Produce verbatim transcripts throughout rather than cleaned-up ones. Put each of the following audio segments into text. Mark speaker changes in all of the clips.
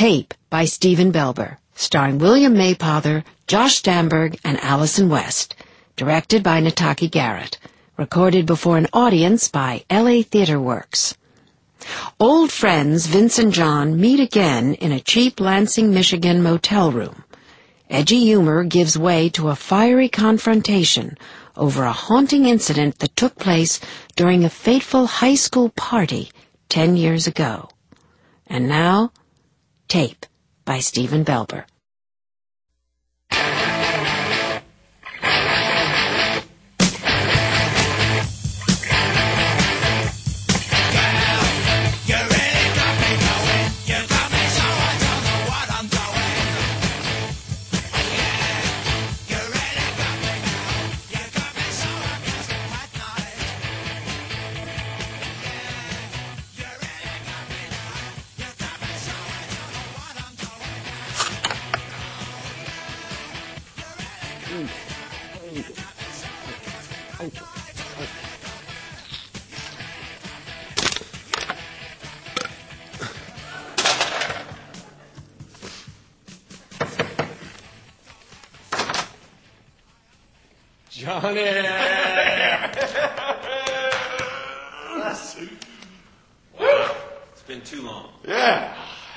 Speaker 1: Tape by Steven Belber, starring William Maypother, Josh Stamberg, and Allison West. Directed by Nataki Garrett. Recorded before an audience by L A Theatre Works. Old friends Vince and John meet again in a cheap Lansing, Michigan motel room. Edgy humor gives way to a fiery confrontation over a haunting incident that took place during a fateful high school party ten years ago. And now, Tape by Steven Belber.
Speaker 2: Johnny! It's been too long.
Speaker 3: Yeah.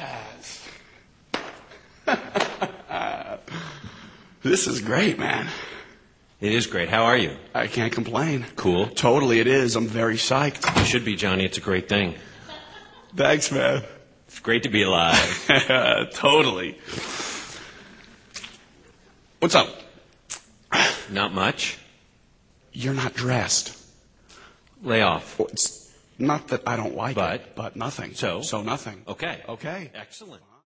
Speaker 3: This is great, man.
Speaker 2: It is great. How are you?
Speaker 3: I can't complain.
Speaker 2: Cool.
Speaker 3: Totally it is. I'm very psyched.
Speaker 2: You should be, Johnny. It's a great thing.
Speaker 3: Thanks, man.
Speaker 2: It's great to be alive.
Speaker 3: Totally. What's up?
Speaker 2: Not much.
Speaker 3: You're not dressed.
Speaker 2: Lay off.
Speaker 3: Well, it's not that I don't like
Speaker 2: But?
Speaker 3: it, but nothing.
Speaker 2: So?
Speaker 3: So nothing.
Speaker 2: Okay.
Speaker 3: Okay.
Speaker 2: Excellent.